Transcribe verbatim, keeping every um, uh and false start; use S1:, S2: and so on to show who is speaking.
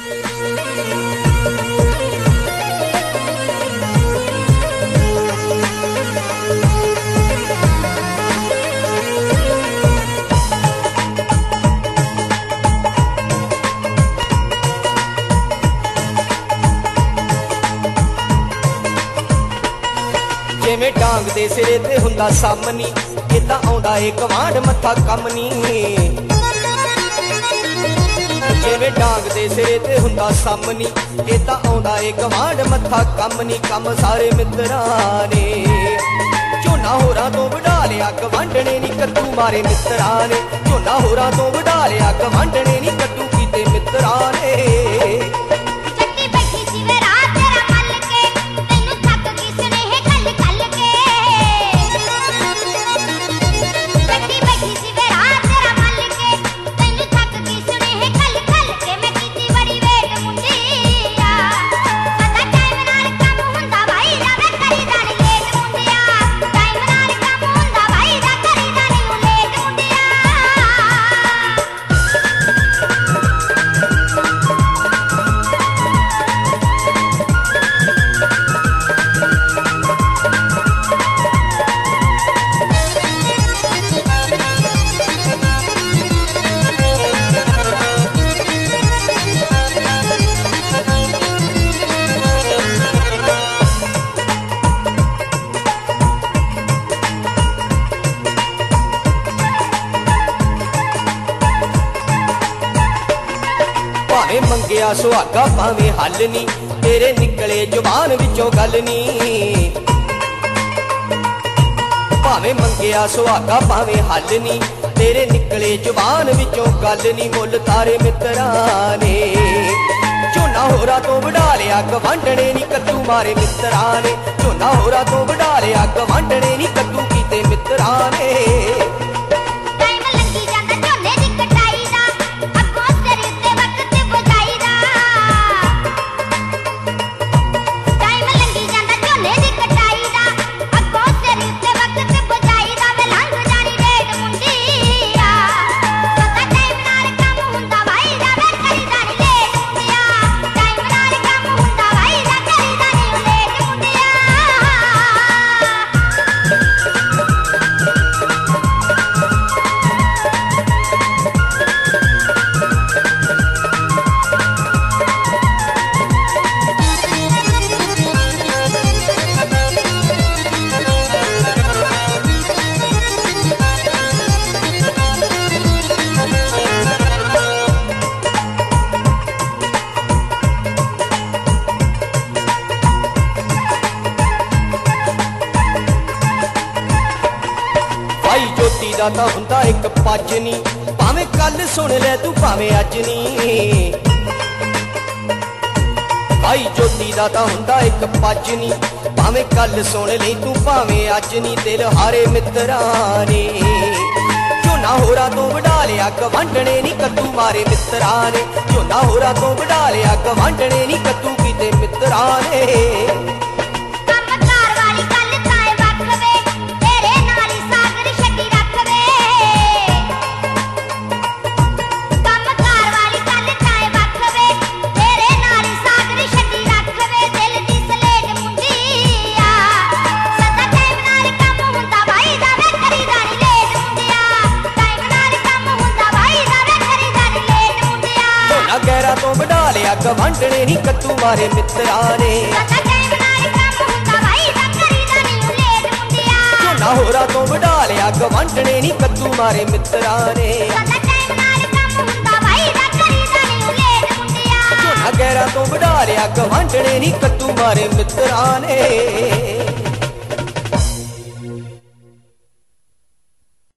S1: जिवें डांग दे सिरे ते हुंदा सामनी इदां आउंदा ए गवांढ मत्था कम नी। जिवें डांग दे सिरे ते हुंदा सामनी इदां आउंदा ए गवांढ मत्था कम नी। कम सारे मित्रां ने झोना होरां तों वढा लिया गवांढणे नी कद्दू मारे मित्रां ने। झोना होरां तों वढा लिया गवांढणे नी कद्दू कीते मित्रां ने। भावें मंगिया सुहागा भावें हल नी तेरे निकले जुबान विचों गल नी। भावें मंगिया सुहागा भावें हल नी तेरे निकले जुबान विचों गल नी। मुल तारे मित्रां ने झोना होरां तों वढा लिया गवांढणे नी कद्दू मारे मित्रां ने। झोना होरां तों वढा लिया गवांढणे नी कद्दू कीते मित्रां ने। भाई जोती दा तां हुंदा इक पज नी भावें कल सुन ले तू भावें अज नी। भाई जोती दा तां हुंदा इक पज नी भावें कल सुन ले तू भावें अज नी। दिल हारे मित्रां ने झोना होरां तों वढा लिया गवांढणे नी कद्दू मारे मित्रां ने। झोना होरां तों वढा लिया गवांढणे नी कद्दू कीते मित्रां ने। गैरा तो वढा लिया गवांढणे नी कद्दू मारे मित्रां ने। झोना होरां तो वढा लिया गवांढणे नी कद्दू मारे मित्रां ने। झोना गैरा तो वढा लिया गवांढणे नी कद्दू मारे मित्रां ने।